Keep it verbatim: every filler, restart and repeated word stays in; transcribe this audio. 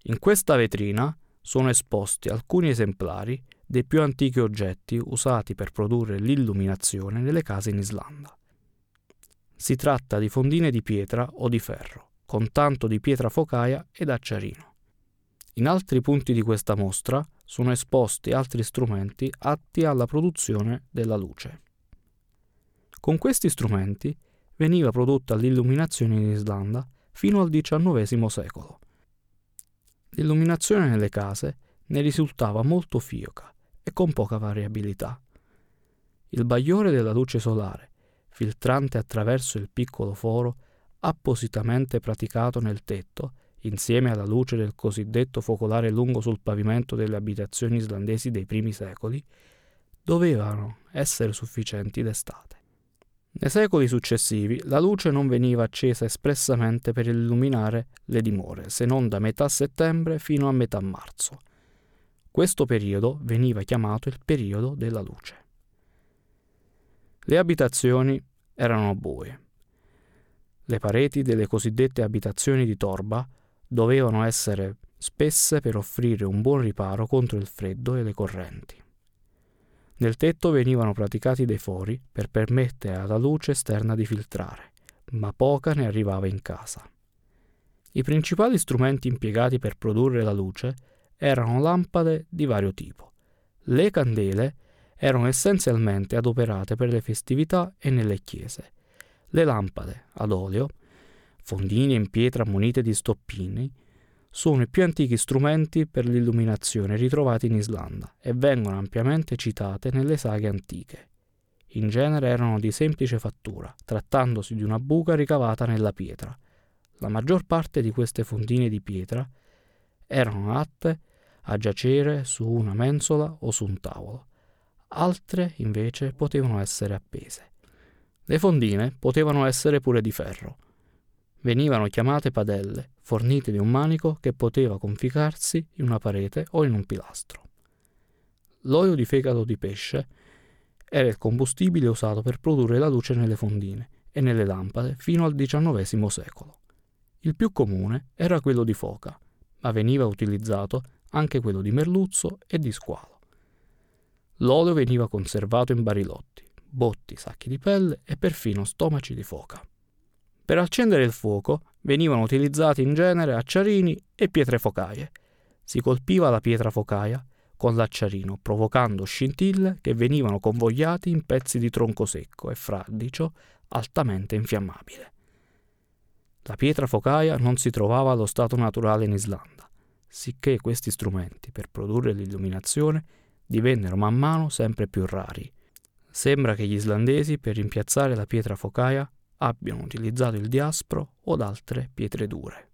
In questa vetrina sono esposti alcuni esemplari dei più antichi oggetti usati per produrre l'illuminazione nelle case in Islanda. Si tratta di fondine di pietra o di ferro, con tanto di pietra focaia ed acciarino. In altri punti di questa mostra sono esposti altri strumenti atti alla produzione della luce. Con questi strumenti veniva prodotta l'illuminazione in Islanda fino al diciannovesimo secolo. L'illuminazione nelle case ne risultava molto fioca e con poca variabilità. Il bagliore della luce solare, filtrante attraverso il piccolo foro appositamente praticato nel tetto, insieme alla luce del cosiddetto focolare lungo sul pavimento delle abitazioni islandesi dei primi secoli, dovevano essere sufficienti d'estate. Nei secoli successivi la luce non veniva accesa espressamente per illuminare le dimore, se non da metà settembre fino a metà marzo. Questo periodo veniva chiamato il periodo della luce. Le abitazioni erano buie. Le pareti delle cosiddette abitazioni di torba dovevano essere spesse per offrire un buon riparo contro il freddo e le correnti. Nel tetto venivano praticati dei fori per permettere alla luce esterna di filtrare, ma poca ne arrivava in casa. I principali strumenti impiegati per produrre la luce erano lampade di vario tipo. Le candele erano essenzialmente adoperate per le festività e nelle chiese. Le lampade ad olio, fondine in pietra munite di stoppini, sono i più antichi strumenti per l'illuminazione ritrovati in Islanda e vengono ampiamente citate nelle saghe antiche. In genere erano di semplice fattura, trattandosi di una buca ricavata nella pietra. La maggior parte di queste fondine di pietra erano atte a giacere su una mensola o su un tavolo. Altre, invece, potevano essere appese. Le fondine potevano essere pure di ferro. Venivano chiamate padelle, fornite di un manico che poteva conficarsi in una parete o in un pilastro. L'olio di fegato di pesce era il combustibile usato per produrre la luce nelle fondine e nelle lampade fino al diciannovesimo secolo. Il più comune era quello di foca, ma veniva utilizzato anche quello di merluzzo e di squalo. L'olio veniva conservato in barilotti, botti, sacchi di pelle e perfino stomaci di foca. Per accendere il fuoco venivano utilizzati in genere acciarini e pietre focaie. Si colpiva la pietra focaia con l'acciarino, provocando scintille che venivano convogliati in pezzi di tronco secco e fradicio altamente infiammabile. La pietra focaia non si trovava allo stato naturale in Islanda, sicché questi strumenti per produrre l'illuminazione divennero man mano sempre più rari. Sembra che gli islandesi, per rimpiazzare la pietra focaia, abbiano utilizzato il diaspro o altre pietre dure.